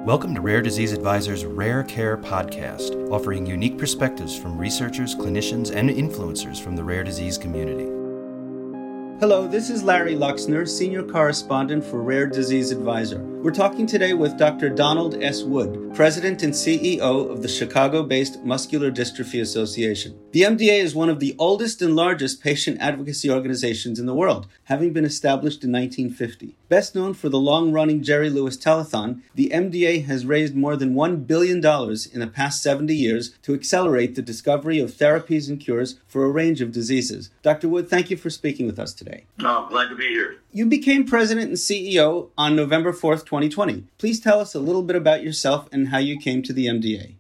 Welcome to Rare Disease Advisor's Rare Care podcast, offering unique perspectives from researchers, clinicians, and influencers from the rare disease community. Hello, this is Larry Luxner, Senior Correspondent for Rare Disease Advisor. We're talking today with Dr. Donald S. Wood, President and CEO of the Chicago-based Muscular Dystrophy Association. The MDA is one of the oldest and largest patient advocacy organizations in the world, having been established in 1950. Best known for the long-running Jerry Lewis Telethon, the MDA has raised more than $1 billion in the past 70 years to accelerate the discovery of therapies and cures for a range of diseases. Dr. Wood, thank you for speaking with us today. Oh, glad to be here. You became president and CEO on November 4th, 2020. Please tell us a little bit about yourself and how you came to the MDA.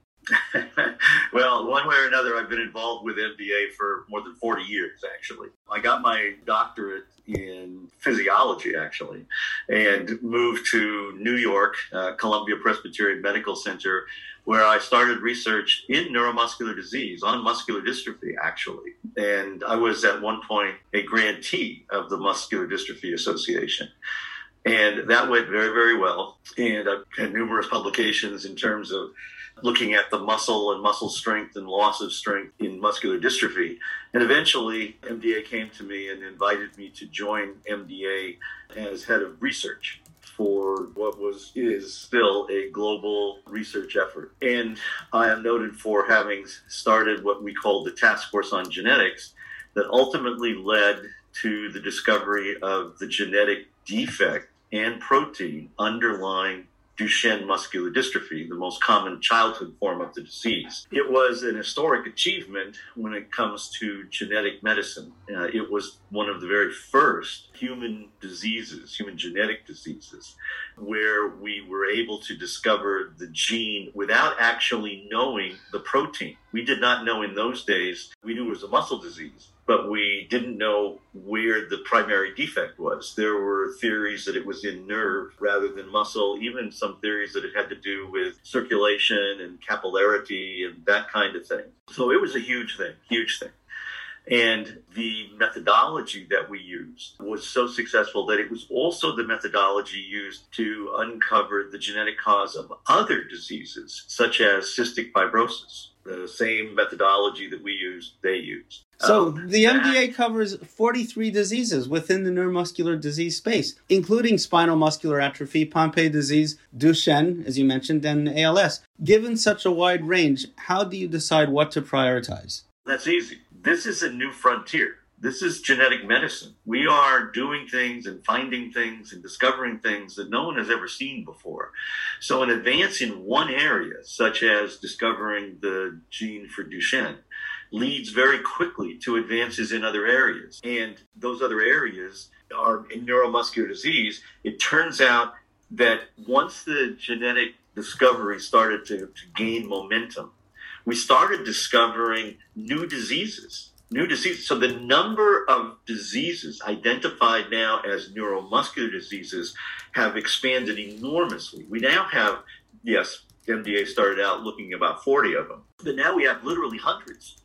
Well, one way or another, I've been involved with MDA for more than 40 years, actually. I got my doctorate in physiology, actually, and moved to New York, Columbia Presbyterian Medical Center, where I started research in neuromuscular disease, on muscular dystrophy, actually. And I was at one point a grantee of the Muscular Dystrophy Association. And that went very, very well. And I've had numerous publications in terms of looking at the muscle and muscle strength and loss of strength in muscular dystrophy. And eventually, MDA came to me and invited me to join MDA as head of research for what is still a global research effort. And I am noted for having started what we call the Task Force on Genetics that ultimately led to the discovery of the genetic defect and protein underlying Duchenne muscular dystrophy, the most common childhood form of the disease. It was an historic achievement when it comes to genetic medicine. It was one of the very first human genetic diseases, where we were able to discover the gene without actually knowing the protein. We did not know in those days. We knew it was a muscle disease, but we didn't know where the primary defect was. There were theories that it was in nerve rather than muscle, even some theories that it had to do with circulation and capillarity and that kind of thing. So it was a huge thing. And the methodology that we used was so successful that it was also the methodology used to uncover the genetic cause of other diseases, such as cystic fibrosis. The same methodology that we used, they used. So the MDA covers 43 diseases within the neuromuscular disease space, including spinal muscular atrophy, Pompe disease, Duchenne, as you mentioned, and ALS. Given such a wide range, how do you decide what to prioritize? That's easy. This is a new frontier. This is genetic medicine. We are doing things and finding things and discovering things that no one has ever seen before. So an advance in one area, such as discovering the gene for Duchenne, leads very quickly to advances in other areas. And those other areas are in neuromuscular disease. It turns out that once the genetic discovery started to gain momentum, we started discovering new diseases. So the number of diseases identified now as neuromuscular diseases have expanded enormously. We now have, yes, MDA started out looking at about 40 of them, but now we have literally hundreds.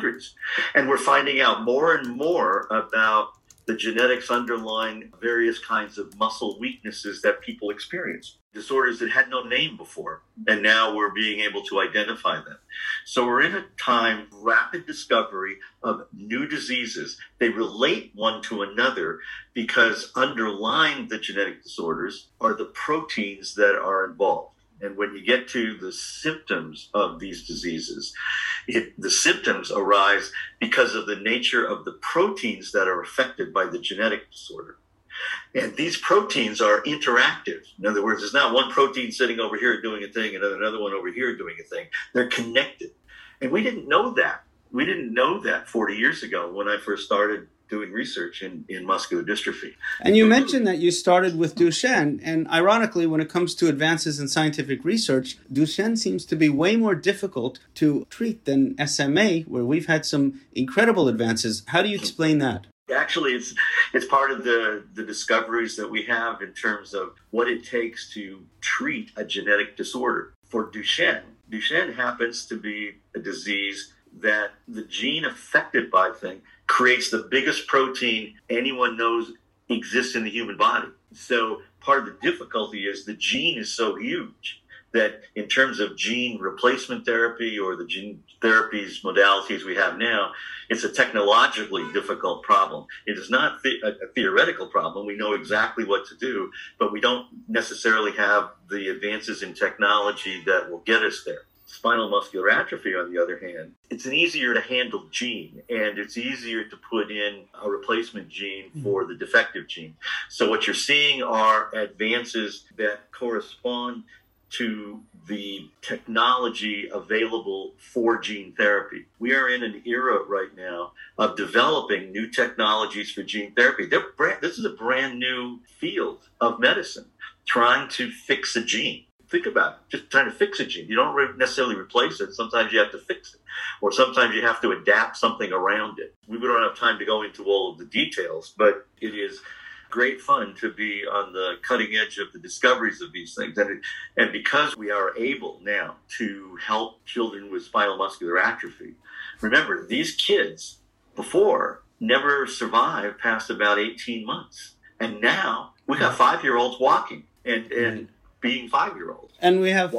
And we're finding out more and more about the genetics underlying various kinds of muscle weaknesses that people experience. Disorders that had no name before, and now we're being able to identify them. So we're in a time of rapid discovery of new diseases. They relate one to another because underlying the genetic disorders are the proteins that are involved. And when you get to the symptoms of these diseases, the symptoms arise because of the nature of the proteins that are affected by the genetic disorder. And these proteins are interactive. In other words, there's not one protein sitting over here doing a thing and another one over here doing a thing. They're connected. And we didn't know that. We didn't know that 40 years ago when I first started doing research in muscular dystrophy. And you mentioned that you started with Duchenne, and ironically, when it comes to advances in scientific research, Duchenne seems to be way more difficult to treat than SMA, where we've had some incredible advances. How do you explain that? Actually, it's part of the discoveries that we have in terms of what it takes to treat a genetic disorder. For Duchenne happens to be a disease that the gene affected by thing creates the biggest protein anyone knows exists in the human body. So part of the difficulty is the gene is so huge that in terms of gene replacement therapy or the gene therapies modalities we have now, it's a technologically difficult problem. It is not a theoretical problem. We know exactly what to do, but we don't necessarily have the advances in technology that will get us there. Spinal muscular atrophy, on the other hand, it's an easier to handle gene, and it's easier to put in a replacement gene for the defective gene. So what you're seeing are advances that correspond to the technology available for gene therapy. We are in an era right now of developing new technologies for gene therapy. This is a brand new field of medicine, trying to fix a gene. Think about it, just trying to fix a gene. You don't necessarily replace it. Sometimes you have to fix it, or sometimes you have to adapt something around it. We don't have time to go into all of the details, but it is great fun to be on the cutting edge of the discoveries of these things. And because we are able now to help children with spinal muscular atrophy, remember, these kids before never survived past about 18 months. And now we got 5-year-olds walking and being 5-year-olds. And we have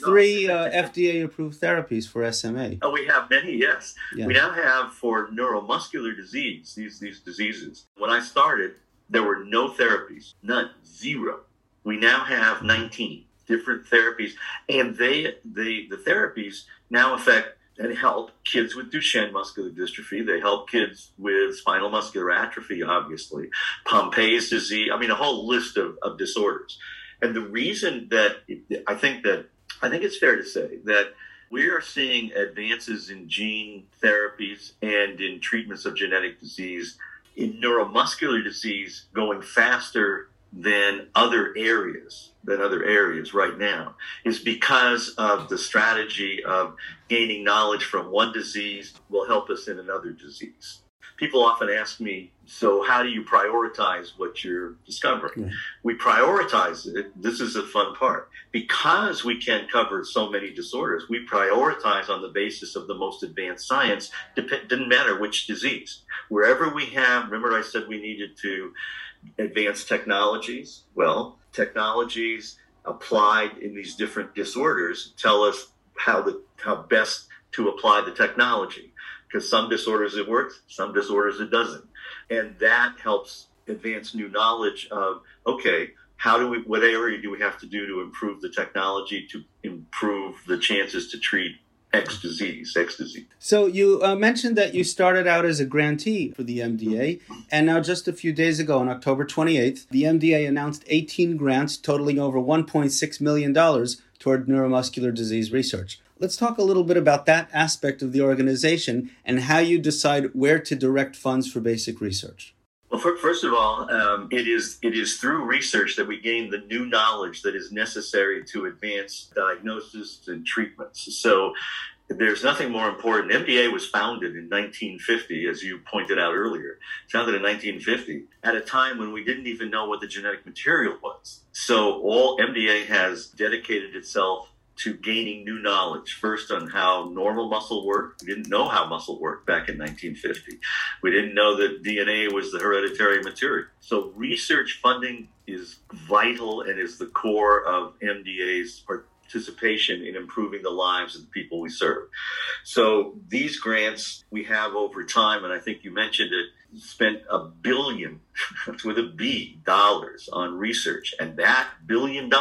3 FDA-approved therapies for SMA. Oh, we have many, yes. Yeah. We now have for neuromuscular disease, these diseases. When I started, there were no therapies, none, 0. We now have 19 different therapies, and the therapies now affect and help kids with Duchenne muscular dystrophy. They help kids with spinal muscular atrophy, obviously, Pompe's disease. I mean, a whole list of disorders. And the reason that I think it's fair to say that we are seeing advances in gene therapies and in treatments of genetic disease in neuromuscular disease going faster than other areas right now is because of the strategy of gaining knowledge from one disease will help us in another disease. People often ask me, so how do you prioritize what you're discovering? Yeah. We prioritize it. This is the fun part. Because we can cover so many disorders, we prioritize on the basis of the most advanced science. Didn't matter which disease. Wherever we have, remember I said we needed to advance technologies? Well, technologies applied in these different disorders tell us how best to apply the technology. Because some disorders it works, some disorders it doesn't. And that helps advance new knowledge of, okay, what area do we have to do to improve the technology to improve the chances to treat X disease? So you mentioned that you started out as a grantee for the MDA, and now just a few days ago, on October 28th, the MDA announced 18 grants totaling over $1.6 million toward neuromuscular disease research. Let's talk a little bit about that aspect of the organization and how you decide where to direct funds for basic research. Well, first of all, it is through research that we gain the new knowledge that is necessary to advance diagnosis and treatments. So there's nothing more important. MDA was founded in 1950, as you pointed out earlier. Founded in 1950 at a time when we didn't even know what the genetic material was. So all MDA has dedicated itself to gaining new knowledge, first on how normal muscle worked. We didn't know how muscle worked back in 1950. We didn't know that DNA was the hereditary material. So research funding is vital and is the core of MDA's participation in improving the lives of the people we serve. So these grants we have over time, and I think you mentioned it, spent $1 billion with a B dollars on research, and that $1 billion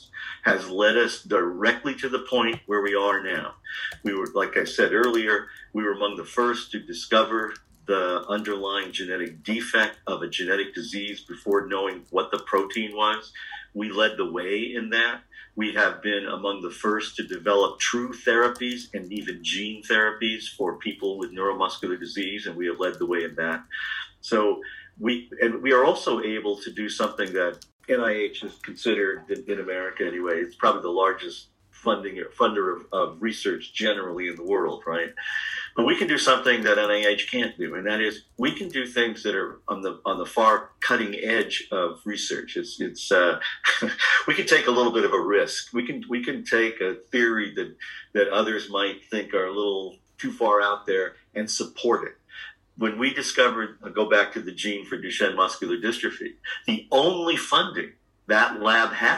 has led us directly to the point where we are now. We were, like I said earlier, we were among the first to discover the underlying genetic defect of a genetic disease before knowing what the protein was. We led the way in that. We have been among the first to develop true therapies and even gene therapies for people with neuromuscular disease, and we have led the way in that. So we are also able to do something that NIH is considered, in America anyway, it's probably the largest funder of research generally in the world, right? But we can do something that NIH can't do, and that is we can do things that are on the far cutting edge of research. It's we can take a little bit of a risk. We can take a theory that others might think are a little too far out there and support it. When we discovered, I'll go back to the gene for Duchenne muscular dystrophy, the only funding that lab had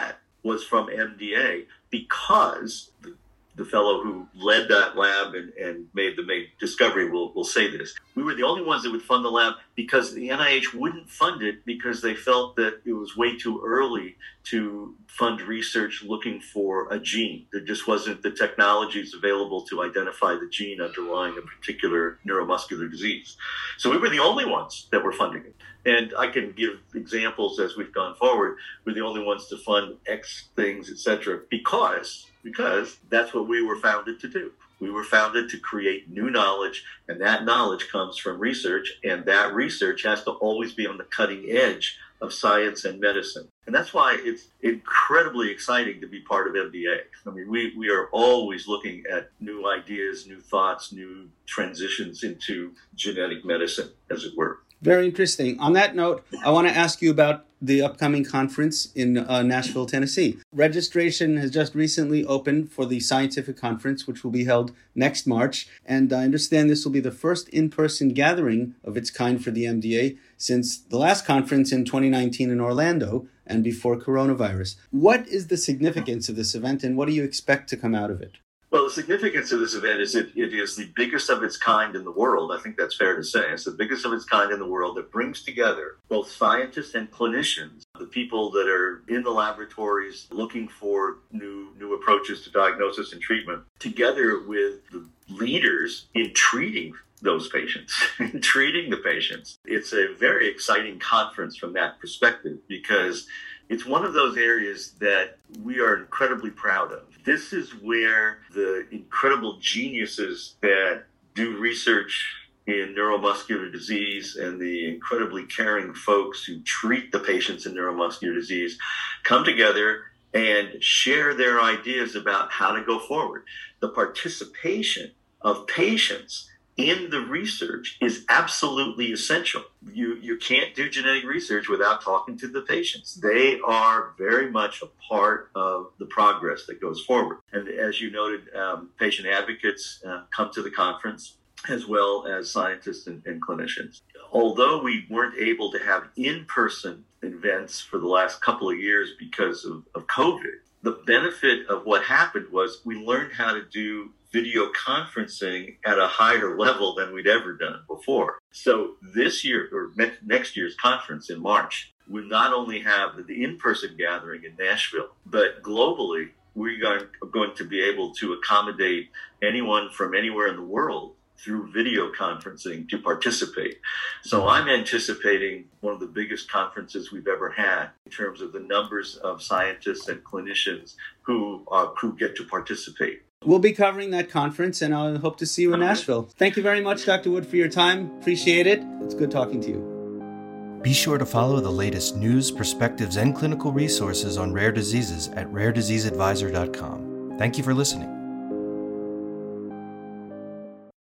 was from MDA because the fellow who led that lab and made the discovery will say this. We were the only ones that would fund the lab because the NIH wouldn't fund it because they felt that it was way too early to fund research looking for a gene. There just wasn't the technologies available to identify the gene underlying a particular neuromuscular disease. So we were the only ones that were funding it. And I can give examples as we've gone forward. We're the only ones to fund X things, et cetera, because that's what we were founded to do. We were founded to create new knowledge, and that knowledge comes from research, and that research has to always be on the cutting edge of science and medicine. And that's why it's incredibly exciting to be part of MDA. I mean, we are always looking at new ideas, new thoughts, new transitions into genetic medicine, as it were. Very interesting. On that note, I want to ask you about the upcoming conference in Nashville, Tennessee. Registration has just recently opened for the scientific conference, which will be held next March. And I understand this will be the first in-person gathering of its kind for the MDA since the last conference in 2019 in Orlando and before coronavirus. What is the significance of this event, and what do you expect to come out of it? Well, the significance of this event is it is the biggest of its kind in the world. I think that's fair to say. It's the biggest of its kind in the world that brings together both scientists and clinicians, the people that are in the laboratories looking for new approaches to diagnosis and treatment, together with the leaders in treating those patients, in treating the patients. It's a very exciting conference from that perspective because it's one of those areas that we are incredibly proud of. This is where the incredible geniuses that do research in neuromuscular disease and the incredibly caring folks who treat the patients in neuromuscular disease come together and share their ideas about how to go forward. The participation of patients in the research is absolutely essential. You can't do genetic research without talking to the patients. They are very much a part of the progress that goes forward. And as you noted, patient advocates come to the conference, as well as scientists and clinicians. Although we weren't able to have in-person events for the last couple of years because of COVID, the benefit of what happened was we learned how to do video conferencing at a higher level than we'd ever done before. So this year, or next year's conference in March, we not only have the in-person gathering in Nashville, but globally, we are going to be able to accommodate anyone from anywhere in the world through video conferencing to participate. So I'm anticipating one of the biggest conferences we've ever had in terms of the numbers of scientists and clinicians who get to participate. We'll be covering that conference, and I hope to see you in Nashville. Thank you very much, Dr. Wood, for your time. Appreciate it. It's good talking to you. Be sure to follow the latest news, perspectives, and clinical resources on rare diseases at rarediseaseadvisor.com. Thank you for listening.